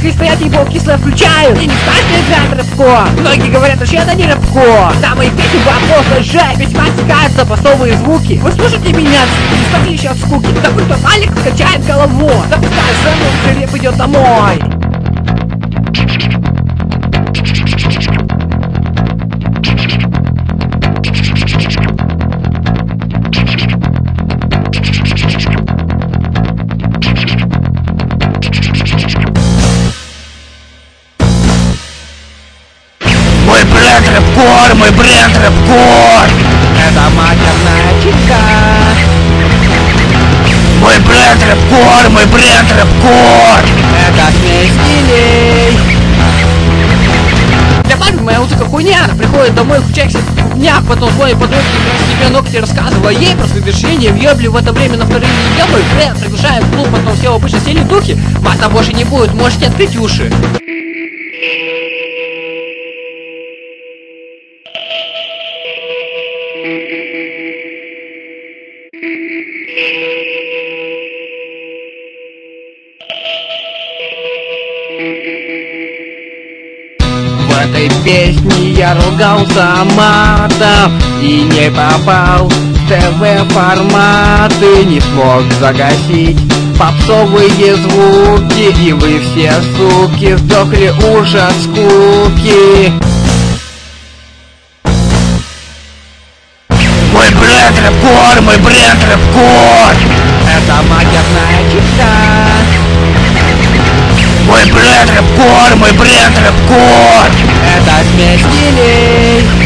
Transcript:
и стоят, его кисло включают. И не каждый играет рэпко. Многие говорят, вообще это не рэпко. Да, мои песни просто жаль, весьма стекаются басовые звуки. Вы слушайте меня, не еще от скуки. Да будь то Алик качает головой. Да пускай сам Глеб идет домой. Мой бренд рэпкор, мой бренд рэпкор. Это матерная читка. Мой бренд рэпкор, мой бренд рэпкор. Это смесь стилей. Для парня моя музыка хуйня. Приходит домой, включается дня, потом своей подруге себе ногти рассказывала ей про свои вершения. Въебли в это время на вторые не мой бренд приглашает в клуб, потом все обычно сели духи. Мата больше не будет, можете открыть уши. В этой песне я ругался матом и не попал в ТВ-форматы. Не смог загасить попсовые звуки, и вы все, суки, сдохли уж от скуки. Мой бренд рэпкор, мой бренд рэпкор. Это матерная читка. Мой бренд рэпкор, мой бренд рэпкор. Это смесь стилей.